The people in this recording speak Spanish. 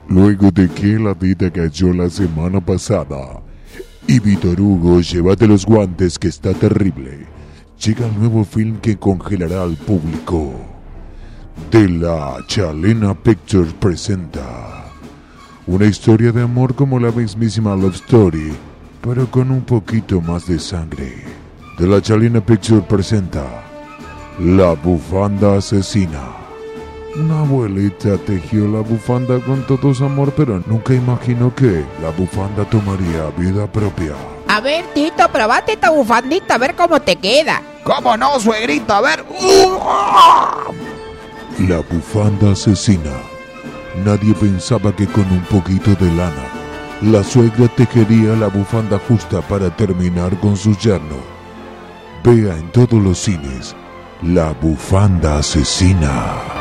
Luego de que la vida cayó la semana pasada y Víctor Hugo, llévate los guantes que está terrible, llega el nuevo film que congelará al público. De la Chalena Pictures presenta una historia de amor como la mismísima Love Story, pero con un poquito más de sangre. De la Chalena Pictures presenta La Bufanda Asesina. Una abuelita tejió la bufanda con todo su amor, pero nunca imaginó que la bufanda tomaría vida propia. A ver, Tito, probate esta bufandita a ver cómo te queda. ¿Cómo no, suegrito? A ver. La bufanda asesina. Nadie pensaba que con un poquito de lana, la suegra tejería la bufanda justa para terminar con su yerno. Vea en todos los cines La Bufanda Asesina.